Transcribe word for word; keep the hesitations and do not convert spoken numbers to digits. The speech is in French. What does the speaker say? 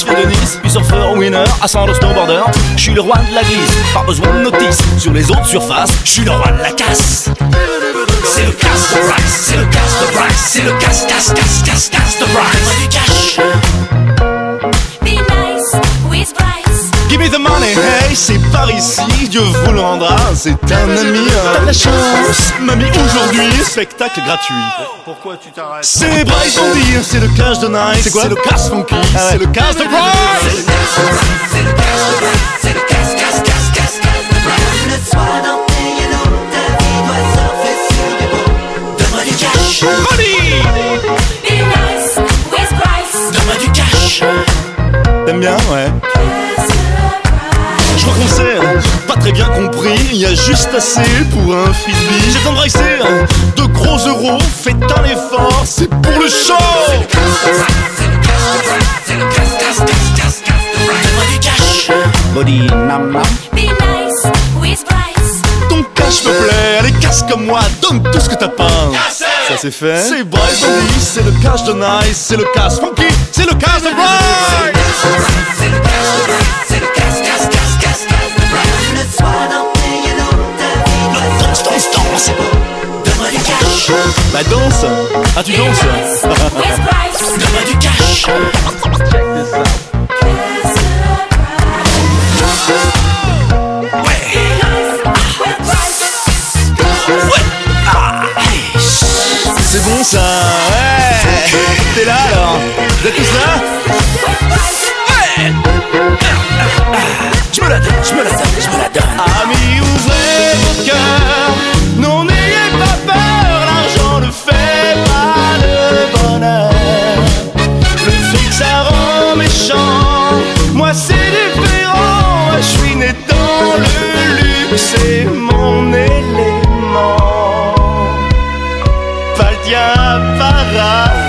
je viens de Nice, puis surfeur winner, ascendant snowboarder. Je suis le roi de la glisse, pas besoin de notice. Sur les autres surfaces, je suis le roi de la casse. C'est le casse de Bryce, c'est le casse de Bryce, c'est le casse, casse, casse, casse, casse de Bryce. Du cash. Be nice with Bryce. Give me the money, hey, c'est par ici, Dieu vous le rendra, c'est un ami. T'as de la chance, mamie, aujourd'hui, spectacle gratuit. Pourquoi tu t'arrêtes? C'est Bryce Bondy, c'est le cash de Nice. C'est quoi? C'est le cash funky, ah ouais. C'est le cash de Bryce. C'est le cash de Bryce. C'est le cash, cash, cash, cash, cash de Bryce. Le soir dans tes yellow, ta vie doit surfer sur des mots. Donne-moi du cash. Money. Be nice with Bryce. Donne-moi du cash. T'aimes bien, ouais. Je crois qu'on s'est pas très bien compris. Il y a juste assez pour un frisbee. J'ai besoin de bracer de gros euros. Faites un effort, c'est pour le show. C'est le cash de Bryce. C'est le cash de Bryce. C'est le cash, cash, cash, cash, cash de Bryce. Donne-moi du cash. Body nam nam. Be nice with Bryce. Ton cash me plaît, allez casse comme moi, donne tout ce que t'as pas. Ça c'est fait. C'est Bryce Bondy, c'est le cash de Nice, c'est le cash funky, c'est le cash de Bryce. C'est le cash de Bryce. C'est le cash, cash, cash, cash, cash de Bryce. Le soir dans tes yellow, ta vie doit Danse, danse, danse. Donne-moi du cash. Bah danse. Ah tu Be danses. nice with Bryce. Donne-moi du cash. C'est bon ça, ouais. T'es là alors? Vous êtes tous là? Ouais. Je me la donne, je me la donne, je me la donne. Amis, ouvrez vos cœurs. Non, n'ayez pas peur. L'argent ne fait pas le bonheur. Le fric ça rend méchant. Moi c'est différent. Je suis né dans le luxe, c'est mon élément. Pas le tien par